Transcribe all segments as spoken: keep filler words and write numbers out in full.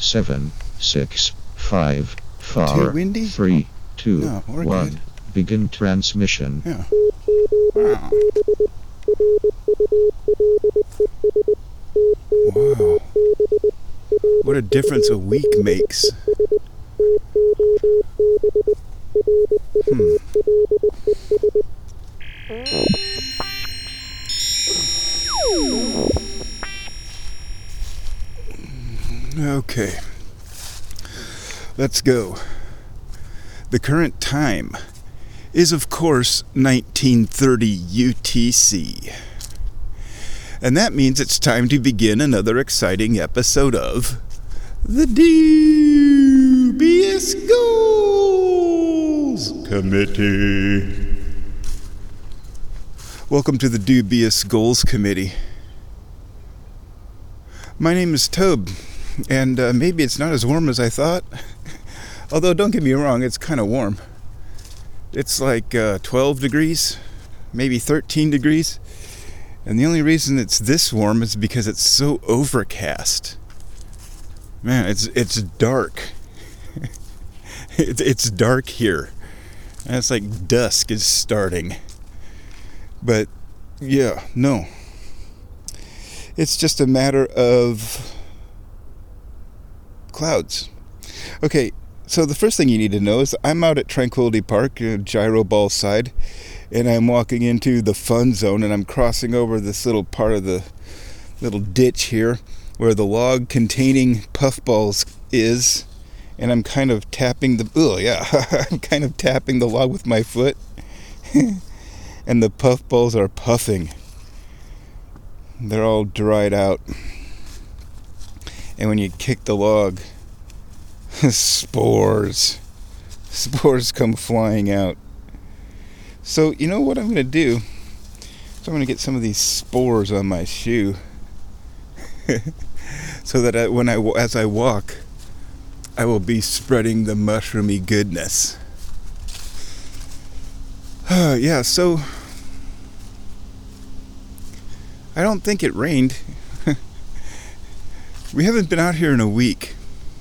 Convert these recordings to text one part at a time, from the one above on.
seven, six, five, four, Too windy? three, two, No, we're one. good. Begin transmission. Yeah. Wow. Wow. What a difference a week makes. Hmm. Okay. Let's go. The current time is, of course, nineteen thirty U T C. And that means it's time to begin another exciting episode of the Dubious Goals Committee. Welcome to the Dubious Goals Committee. My name is Tobe, and uh, maybe it's not as warm as I thought. Although, don't get me wrong, it's kind of warm. It's like uh, twelve degrees, maybe thirteen degrees. And the only reason it's this warm is because it's so overcast. Man, it's it's dark. it, it's dark here. And it's like dusk is starting. But, yeah, no. It's just a matter of clouds. Okay, so the first thing you need to know is I'm out at Tranquility Park, uh, Gyro Ball side, and I'm walking into the fun zone, and I'm crossing over this little part of the little ditch here where the log containing puffballs is, and I'm kind of tapping the, oh yeah, I'm kind of tapping the log with my foot, and the puffballs are puffing. They're all dried out. And when you kick the log, spores, spores come flying out. So, you know what I'm going to do? So I'm going to get some of these spores on my shoe. so that I, when I, as I walk, I will be spreading the mushroomy goodness. Uh, yeah, so I don't think it rained. We haven't been out here in a week.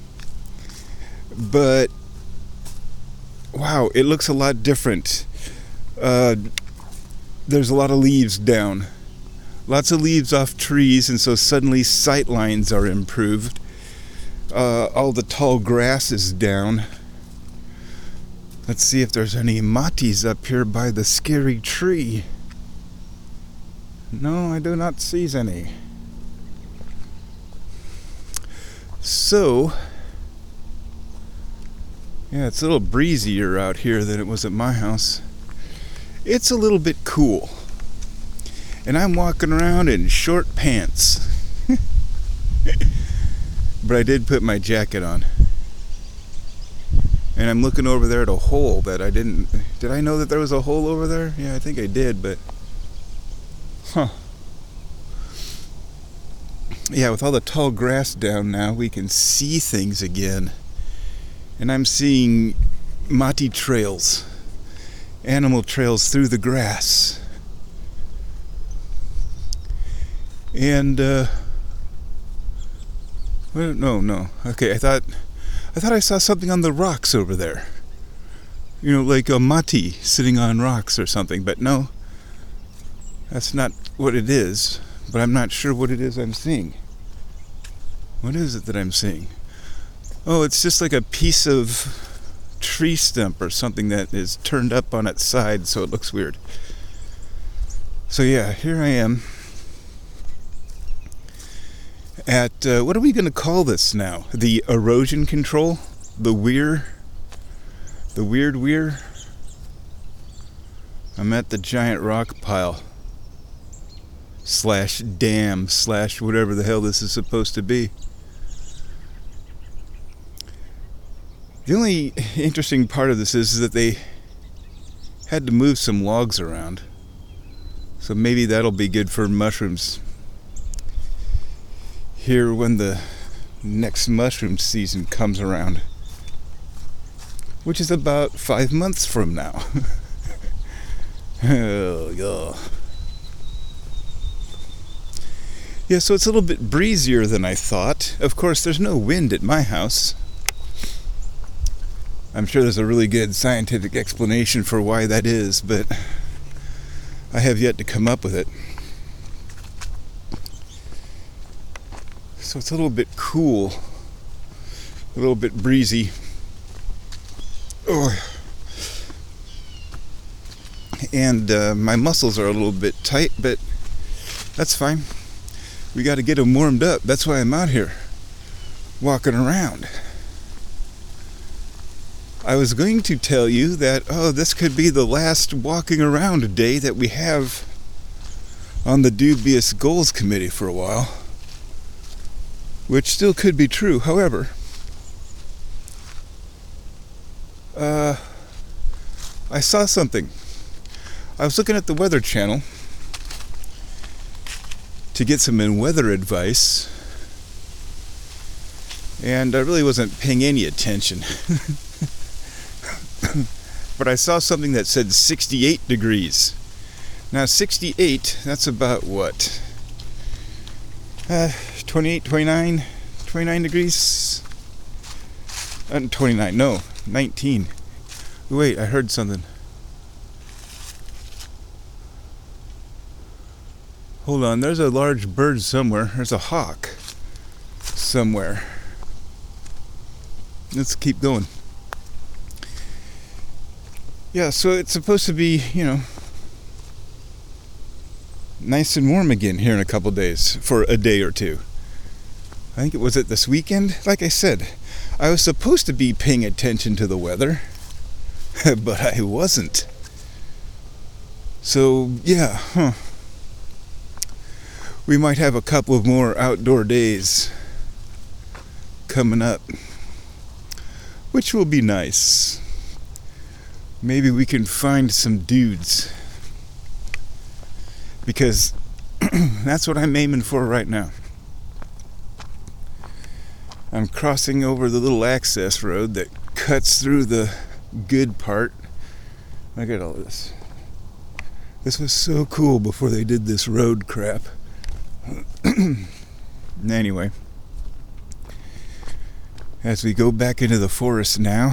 But, wow, it looks a lot different. Uh, there's a lot of leaves down. Lots of leaves off trees, and so suddenly sight lines are improved. Uh, all the tall grass is down. Let's see if there's any matis up here by the scary tree. No, I do not see any. So, yeah, it's a little breezier out here than it was at my house. It's a little bit cool. And I'm walking around in short pants. But I did put my jacket on. And I'm looking over there at a hole that I didn't... Did I know that there was a hole over there? Yeah, I think I did, but... Huh. Yeah, with all the tall grass down now, we can see things again. And I'm seeing mati trails. Animal trails through the grass. And, uh... well, no, no. Okay, I thought... I thought I saw something on the rocks over there. You know, like a mati sitting on rocks or something, but no. That's not what it is, but I'm not sure what it is I'm seeing. What is it that I'm seeing? Oh, it's just like a piece of tree stump or something that is turned up on its side, so it looks weird. So yeah, here I am at, uh, what are we going to call this now? The erosion control? The weir? The weird weir? I'm at the giant rock pile. Slash dam, slash whatever the hell this is supposed to be. The only interesting part of this is that they had to move some logs around. So maybe that'll be good for mushrooms here when the next mushroom season comes around, which is about five months from now. Oh, yeah. Yeah, so it's a little bit breezier than I thought. Of course, there's no wind at my house. I'm sure there's a really good scientific explanation for why that is, but I have yet to come up with it. So it's a little bit cool, a little bit breezy. Oh. And uh, my muscles are a little bit tight, but that's fine. We got to get them warmed up. That's why I'm out here walking around. I was going to tell you that, oh, this could be the last walking around day that we have on the Dubious Goals Committee for a while, which still could be true. However, uh, I saw something. I was looking at the Weather Channel to get some weather advice, and I really wasn't paying any attention. But I saw something that said sixty-eight degrees. Now sixty-eight, that's about what? Uh, twenty-eight, twenty-nine, twenty-nine degrees? Uh, twenty-nine, no, nineteen. Wait, I heard something. Hold on, there's a large bird somewhere. There's a hawk somewhere. Let's keep going. Yeah, so it's supposed to be, you know, nice and warm again here in a couple days for a day or two. I think it was it this weekend. Like I said, I was supposed to be paying attention to the weather, but I wasn't. So, yeah, huh. We might have a couple of more outdoor days coming up, which will be nice. Maybe we can find some dudes, because that's what I'm aiming for right now. I'm crossing over the little access road that cuts through the good part. Look at all this. This was so cool before they did this road crap. Anyway, as we go back into the forest now,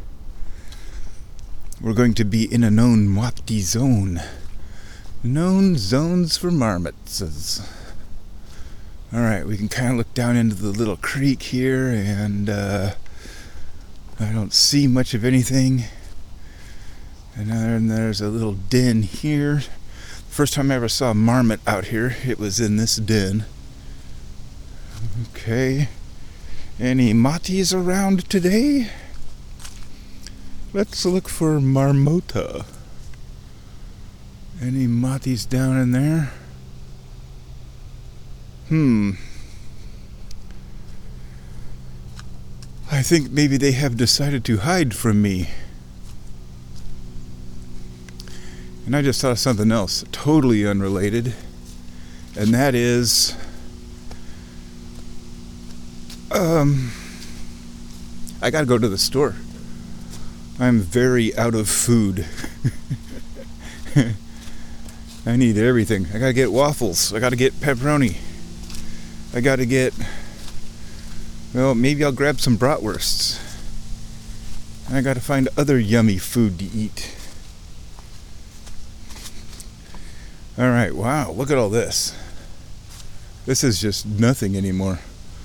we're going to be in a known Mwapti zone. Known zones for marmots. Alright, we can kind of look down into the little creek here, and uh, I don't see much of anything. And then there's a little den here. First time I ever saw a marmot out here, it was in this den. Okay. Any matis around today? Let's look for marmota. Any matis down in there? Hmm. I think maybe they have decided to hide from me. And I just thought of something else, totally unrelated. And that is... Um... I gotta go to the store. I'm very out of food. I need everything. I gotta get waffles. I gotta get pepperoni. I gotta get... Well, maybe I'll grab some bratwursts. I gotta find other yummy food to eat. Alright, wow, look at all this. This is just nothing anymore.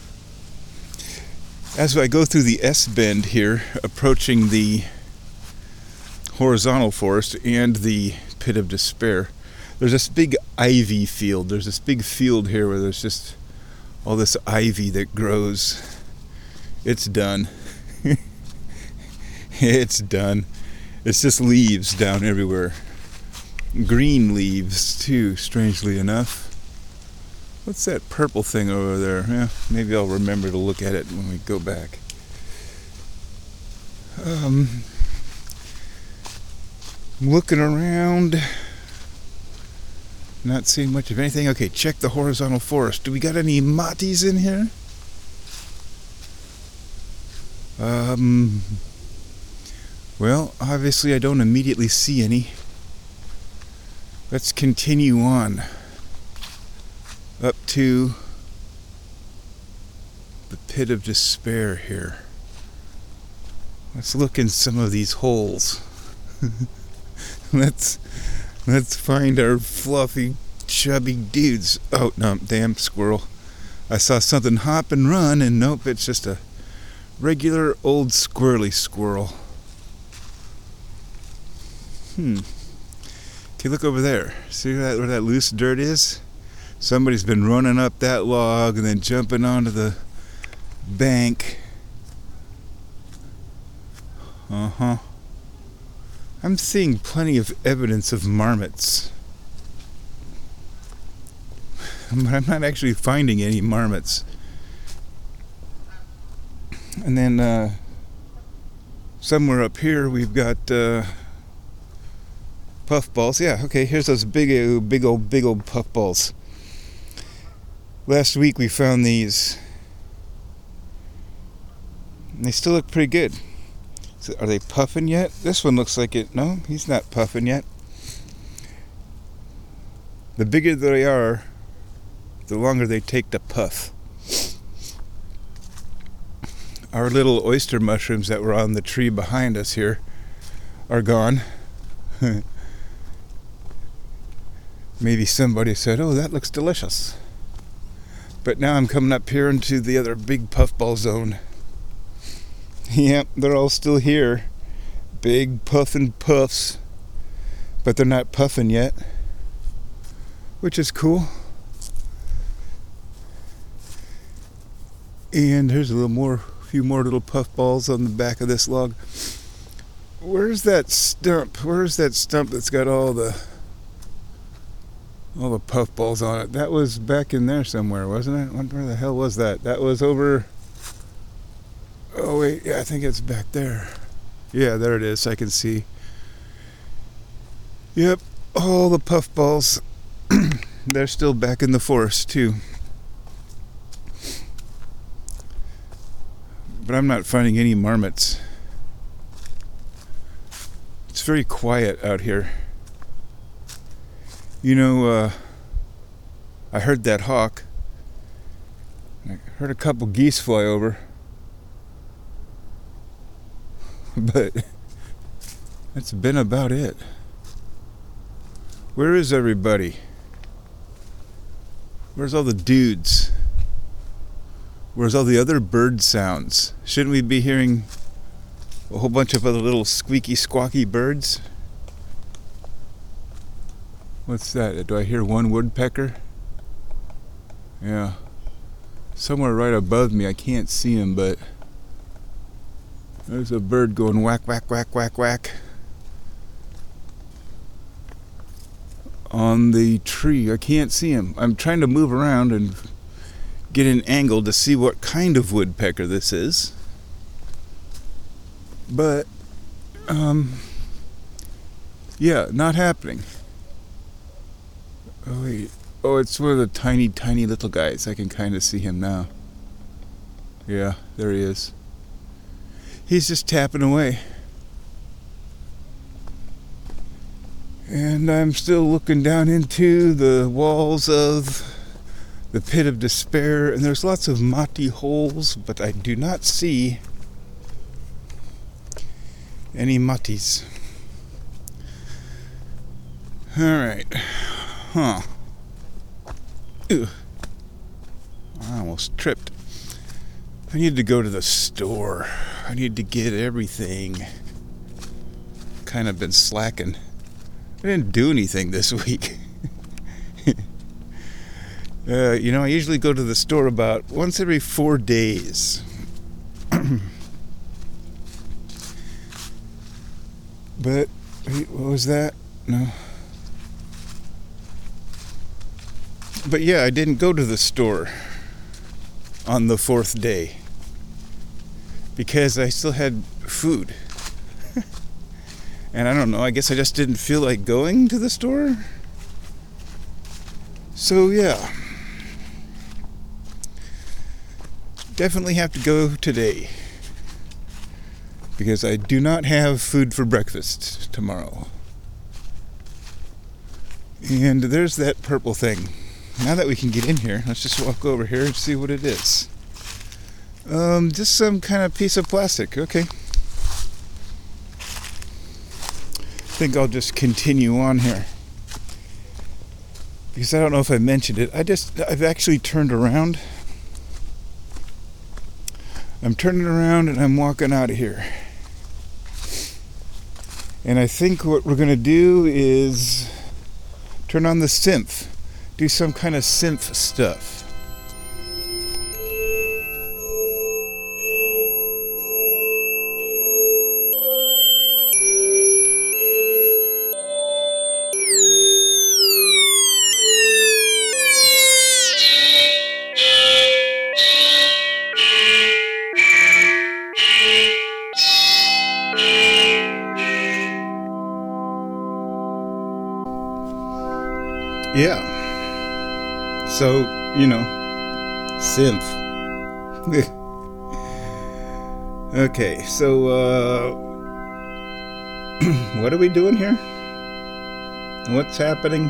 As I go through the S-bend here, approaching the horizontal forest and the pit of despair, there's this big ivy field. There's this big field here where there's just all this ivy that grows. It's done. It's done. It's just leaves down everywhere. Green leaves, too, strangely enough. What's that purple thing over there? Yeah, maybe I'll remember to look at it when we go back. Um, looking around, not seeing much of anything. Okay, check the horizontal forest. Do we got any matis in here? Um, well, obviously I don't immediately see any. Let's continue on. up to the Pit of Despair here. Let's look in some of these holes. let's let's find our fluffy, chubby dudes. Oh no, damn squirrel. I saw something hop and run, and nope, it's just a regular old squirrely squirrel. Hmm. Okay, look over there. See that, where that loose dirt is? Somebody's been running up that log and then jumping onto the bank. Uh-huh. I'm seeing plenty of evidence of marmots. But I'm not actually finding any marmots. And then uh, somewhere up here we've got uh, puffballs. Yeah, okay, here's those big, uh, big old, big old puffballs. Last week we found these. And they still look pretty good. So are they puffing yet? This one looks like it. No, he's not puffing yet. The bigger they are, the longer they take to puff. Our little oyster mushrooms that were on the tree behind us here are gone. Maybe somebody said, oh, that looks delicious. But now I'm coming up here into the other big puffball zone. Yep, they're all still here. Big puffin' puffs. But they're not puffing yet. Which is cool. And here's a little more, a few more little puffballs on the back of this log. Where's that stump? Where's that stump that's got all the all the puffballs on it? That was back in there somewhere, wasn't it? Where the hell was that? That was over... Oh wait, yeah, I think it's back there. Yeah, there it is, I can see. Yep, all the puffballs. They're still back in the forest too. But I'm not finding any marmots. It's very quiet out here. You know, uh, I heard that hawk. I heard a couple geese fly over. But that's been about it. Where is everybody? Where's all the dudes? Where's all the other bird sounds? Shouldn't we be hearing a whole bunch of other little squeaky, squawky birds? What's that? Do I hear one woodpecker? Yeah. Somewhere right above me. I can't see him, but there's a bird going whack, whack, whack, whack, whack on the tree. I can't see him. I'm trying to move around and get an angle to see what kind of woodpecker this is. But, um, yeah, not happening. Oh, wait. Oh, it's one of the tiny, tiny little guys. I can kind of see him now. Yeah, there he is. He's just tapping away. And I'm still looking down into the walls of the Pit of Despair, and there's lots of mati holes, but I do not see any matis. Alright. Huh. Ew. I almost tripped. I need to go to the store. I need to get everything. Kind of been slacking. I didn't do anything this week. uh, you know, I usually go to the store about once every four days. But, wait, what was that? No. But yeah, I didn't go to the store on the fourth day because I still had food. And I don't know, I guess I just didn't feel like going to the store. So yeah, definitely have to go today because I do not have food for breakfast tomorrow. And there's that purple thing. now that we can get in here, let's just walk over here and see what it is. Um, just some kind of piece of plastic. Okay. I think I'll just continue on here. Because I don't know if I mentioned it. I just, I've actually turned around. I'm turning around and I'm walking out of here. And I think what we're going to do is turn on the synth. Do some kind of synth stuff. Yeah. So, you know, synth. Okay, so, uh, what are we doing here? What's happening?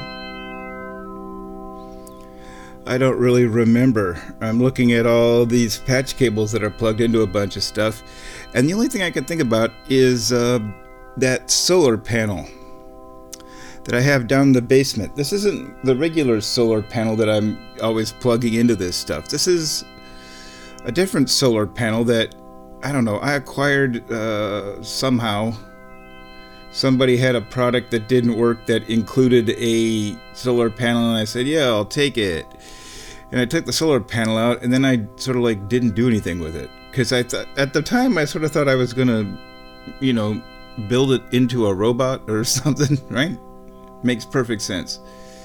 I don't really remember. I'm looking at all these patch cables that are plugged into a bunch of stuff, and the only thing I can think about is uh, that solar panel that I have down in the basement. This isn't the regular solar panel that I'm always plugging into this stuff. This is a different solar panel that, I don't know, I acquired uh, somehow. Somebody had a product that didn't work that included a solar panel, and I said, yeah, I'll take it. And I took the solar panel out, and then I sort of like didn't do anything with it. Because I thought, at the time, I sort of thought I was going to, you know, build it into a robot or something, right? Makes perfect sense.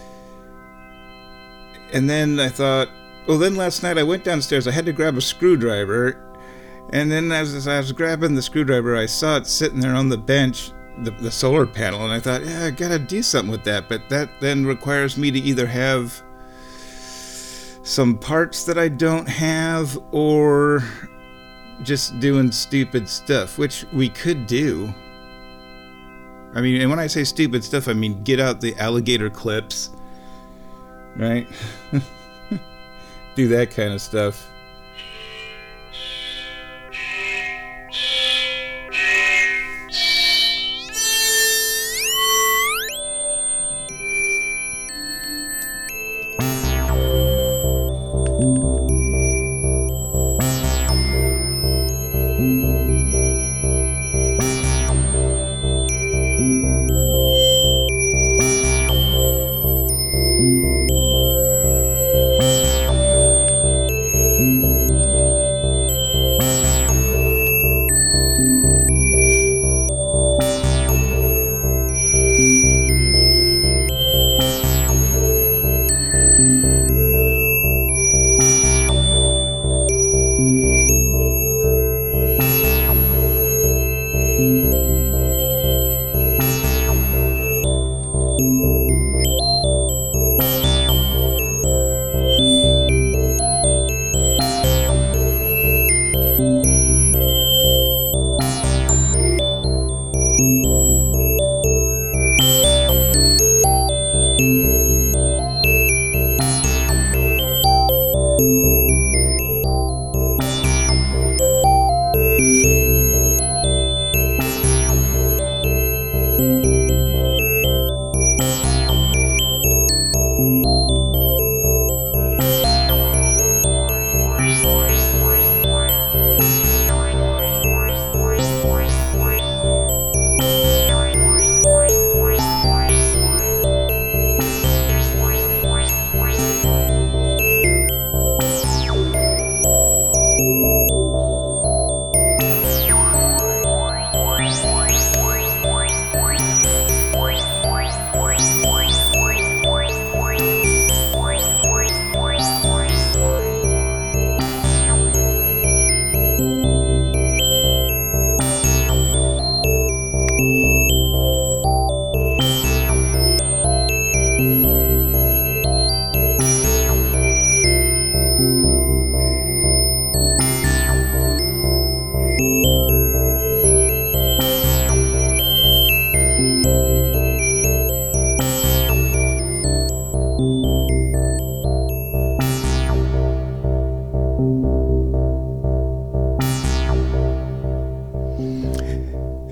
And then I thought, well, then last night I went downstairs. I had to grab a screwdriver. And then as, as I was grabbing the screwdriver, I saw it sitting there on the bench, the, the solar panel. And I thought, yeah, I got to do something with that. But that then requires me to either have some parts that I don't have or just doing stupid stuff, which we could do. I mean, and when I say stupid stuff, I mean get out the alligator clips, right? Do that kind of stuff.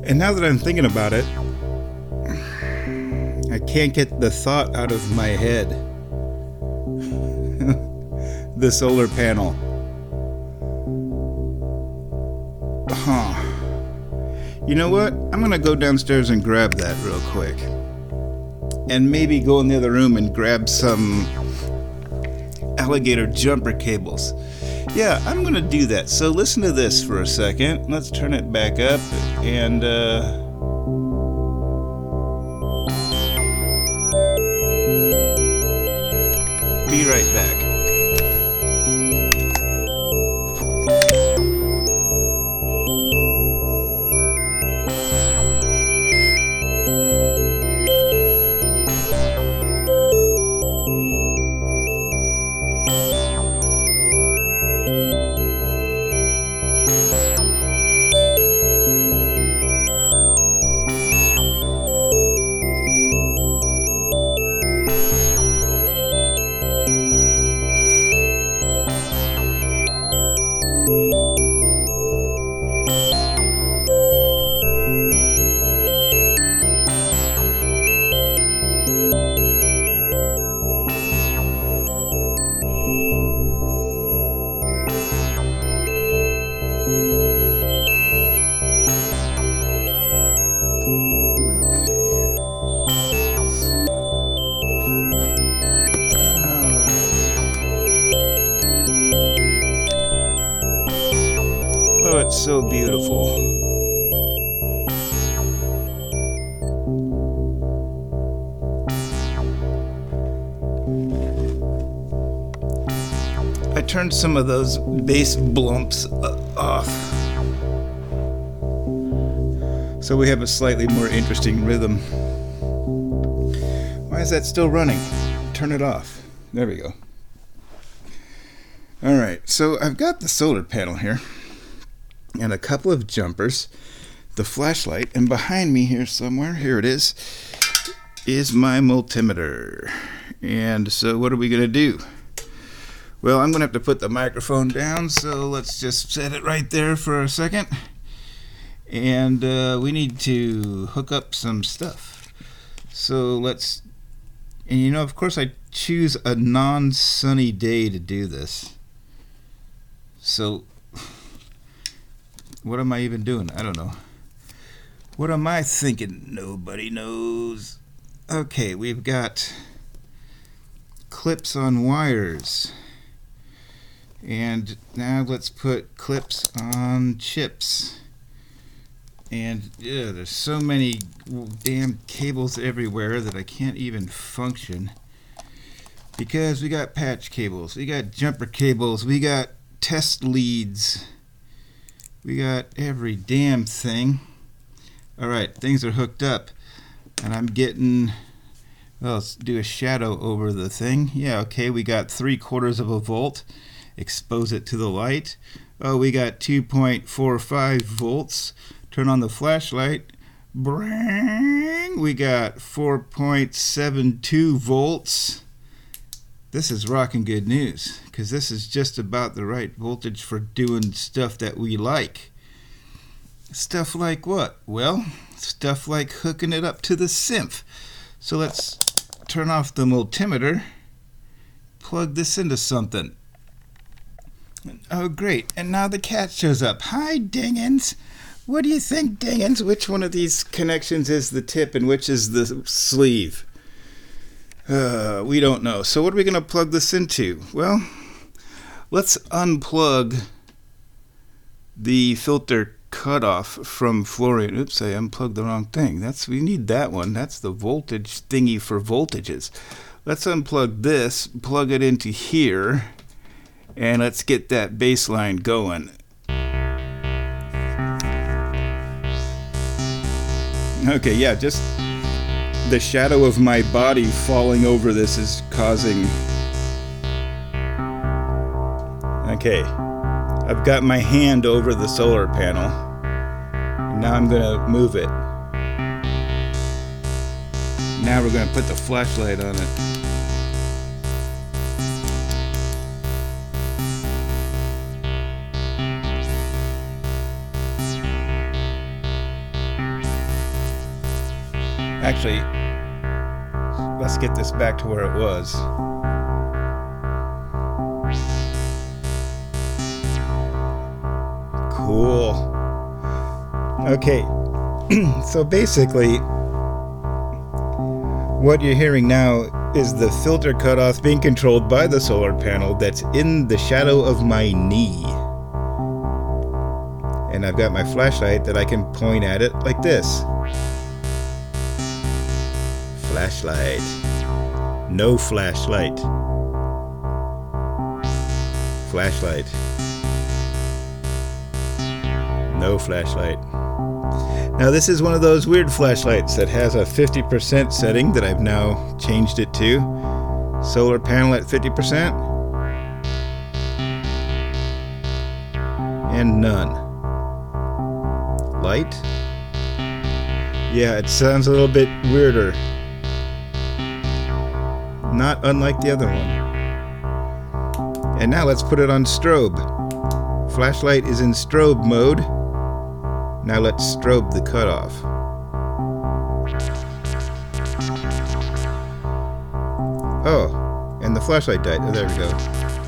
And now that I'm thinking about it, I can't get the thought out of my head. The solar panel. Huh. You know what? I'm gonna go downstairs and grab that real quick. And maybe go in the other room and grab some alligator jumper cables. Yeah, I'm gonna do that. So listen to this for a second. Let's turn it back up and uh be right back. Oh, it's so beautiful. I turned some of those bass blumps uh, off, so we have a slightly more interesting rhythm. Why is that still running? Turn it off. There we go. Alright, so I've got the solar panel here, and a couple of jumpers, the flashlight, and behind me here somewhere, here it is, is my multimeter. And so what are we going to do? Well, I'm going to have to put the microphone down, so let's just set it right there for a second. And uh, we need to hook up some stuff. So let's, and you know, of course I choose a non-sunny day to do this. So what am I even doing? I don't know. What am I thinking? Nobody knows. Okay, we've got clips on wires. And now let's put clips on chips. And yeah, there's so many damn cables everywhere that I can't even function. Because we got patch cables, we got jumper cables, we got test leads. We got every damn thing. Alright, things are hooked up. And I'm getting, well, let's do a shadow over the thing. Yeah, okay, we got three quarters of a volt. Expose it to the light. Oh, we got two point four five volts. Turn on the flashlight. Bring. We got four point seven two volts. This is rocking good news, because this is just about the right voltage for doing stuff that we like. Stuff like what? Well, stuff like hooking it up to the synth. So let's turn off the multimeter, plug this into something. Oh, great. And now the cat shows up. Hi, Dingens. What do you think, Dingens? Which one of these connections is the tip and which is the sleeve? Uh, we don't know. So what are we going to plug this into? Well, let's unplug the filter cutoff from fluorine. Oops, I unplugged the wrong thing. That's, we need that one. That's the voltage thingy for voltages. Let's unplug this, plug it into here, and let's get that bass line going. Okay, yeah, just the shadow of my body falling over this is causing... Okay, I've got my hand over the solar panel. Now I'm gonna move it. Now we're gonna put the flashlight on it. Actually, let's get this back to where it was. Cool. Okay, so basically, what you're hearing now is the filter cutoff being controlled by the solar panel that's in the shadow of my knee. And I've got my flashlight that I can point at it like this. Flashlight. No flashlight. Flashlight. No flashlight. Now this is one of those weird flashlights that has a fifty percent setting that I've now changed it to. Solar panel at fifty percent. And none. Light? Yeah, it sounds a little bit weirder. Not unlike the other one. And now let's put it on strobe. Flashlight is in strobe mode. Now let's strobe the cutoff. Oh, and the flashlight died. Oh, there we go.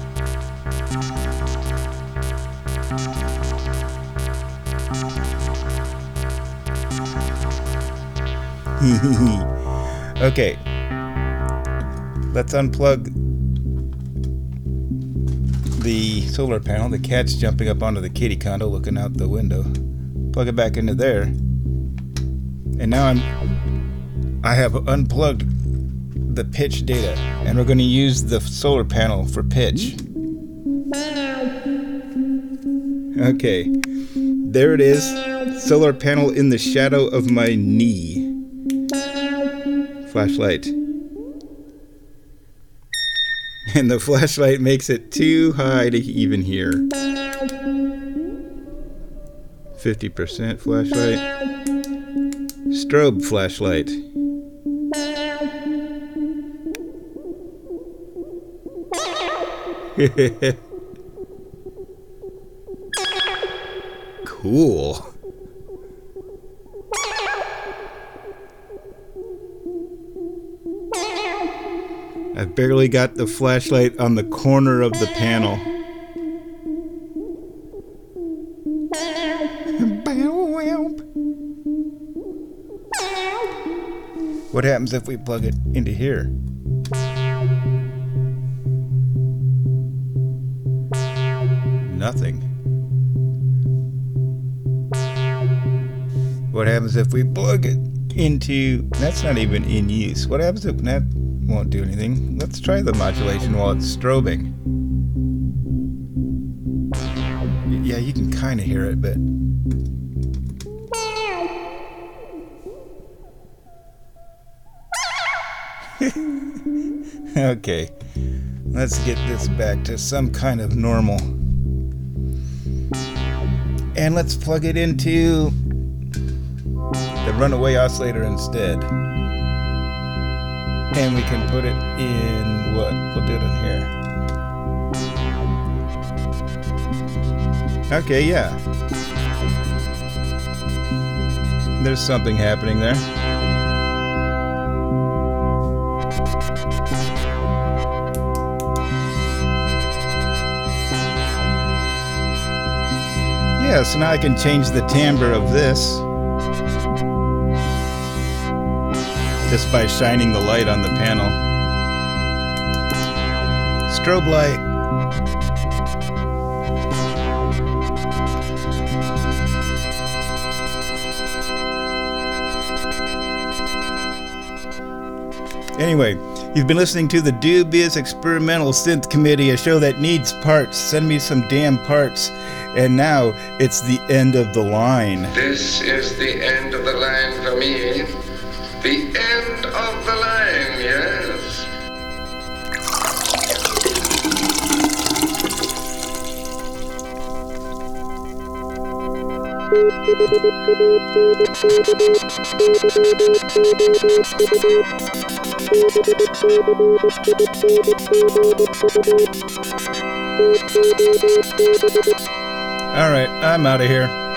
Okay, let's unplug the solar panel. The cat's jumping up onto the kitty condo looking out the window. Plug it back into there, and now I'm I have unplugged the pitch data, and we're going to use the solar panel for pitch. Okay, there it is. Solar panel in the shadow of my knee. Flashlight. And the flashlight makes it too high to even hear. fifty percent flashlight. Strobe flashlight. Cool. I've barely got the flashlight on the corner of the panel. What happens if we plug it into here? Nothing. What happens if we plug it into... That's not even in use. What happens if that won't do anything? Let's try the modulation while it's strobing. Yeah, you can kind of hear it, but... Okay, let's get this back to some kind of normal. And let's plug it into the runaway oscillator instead. And we can put it in what? We'll do it in here. Okay, yeah. There's something happening there. Yeah, so now I can change the timbre of this just by shining the light on the panel. Strobe light. Anyway, you've been listening to the Dubious Experimental Synth Committee, a show that needs parts. Send me some damn parts. And now it's the end of the line. This is the end of the line for me. The end of the line, yes. All right, I'm out of here.